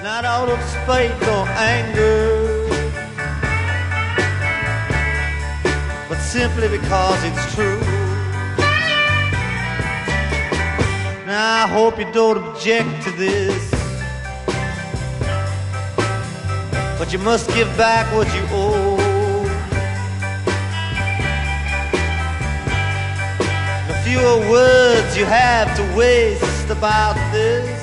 not out of spite or anger, but simply because it's true. Now I hope you don't object to this, but you must give back what you owe. The fewer words you have to waste about this,